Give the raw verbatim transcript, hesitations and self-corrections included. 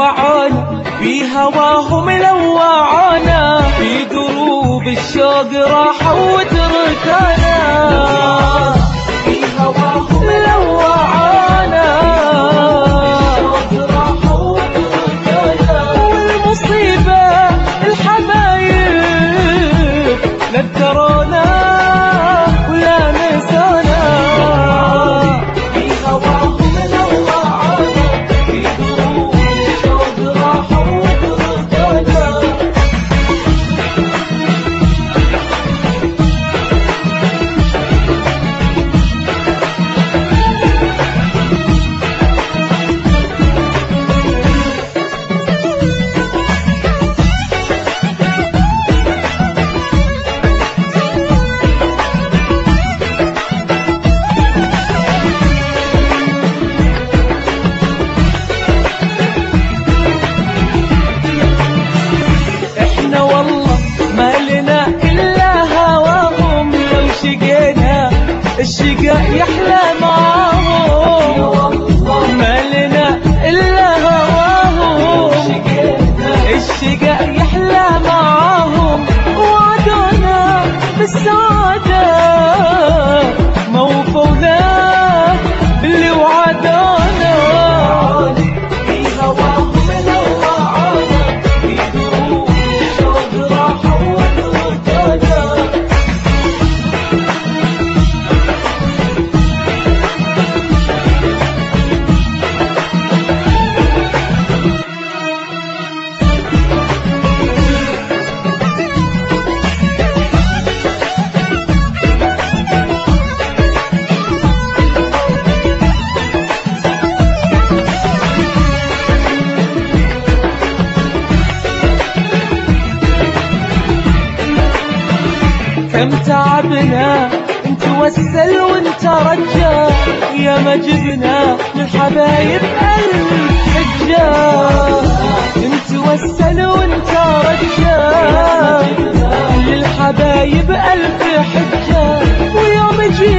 لوعونا في هواهم لوعونا، في دروب الشوق راحوا وتركانا، في هواهم لوعونا راحوا وتركانا. والمصيبة الحبايب نذكرونا ولا نسانا، في هواهم لوعونا في دروب الشوق راحوا وتركانا. الشقاء يحلى معاهم، ما لنا إلا هواهم، الشقاء يحلى معاهم. وعدونا بالسعادة ما وفونا باللي وعدونا، في هواهم لوعونا في دروب الشوق راحوا وتركانا. كم تعبنا انت وسل وانت رجا، يا ما جبنا من حبايب الحجة، انت وسل وانت رجا للحبايب ألف حجة. ويوم جي